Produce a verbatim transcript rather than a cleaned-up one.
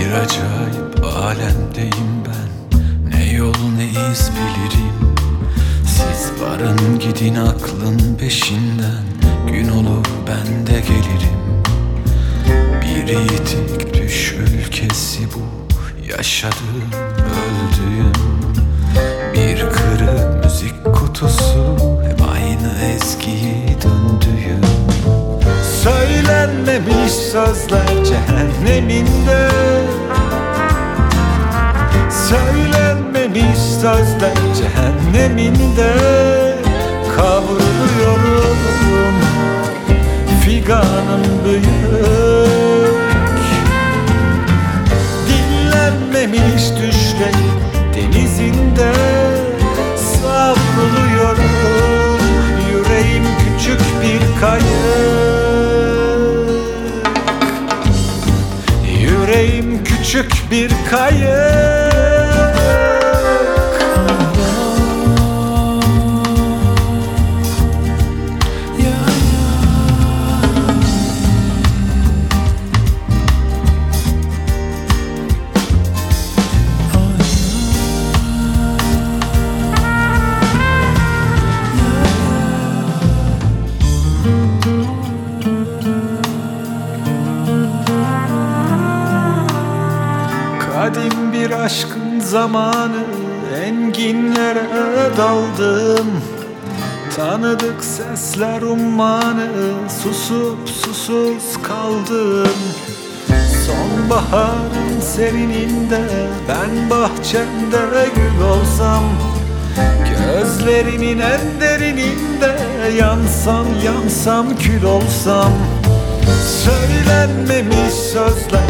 Bir acayip alemdeyim ben, ne yol ne iz bilirim. Siz varın gidin aklın peşinden, gün olur ben de gelirim. Bir yiğitlik düş ülkesi bu, yaşadığım öldüğüm. Bir kırık müzik kutusu, hep aynı eskiyi döndüğüm. Söylenmemiş sözler cehenneminde, söylenmemiş sözler cehenneminde. Kavruluyorum figanım büyük, dinlenmemiş düşler denizinde. Savruluyorum, yüreğim küçük bir kayık, yüreğim küçük bir kayık. Kadim bir aşkın zamanı, enginlere daldım. Tanıdık sesler ummanı, susup susuz kaldım. Sonbaharın serininde, ben bahçemde gül olsam. Gözlerinin en derininde, yansam yansam kül olsam. Söylenmemiş sözler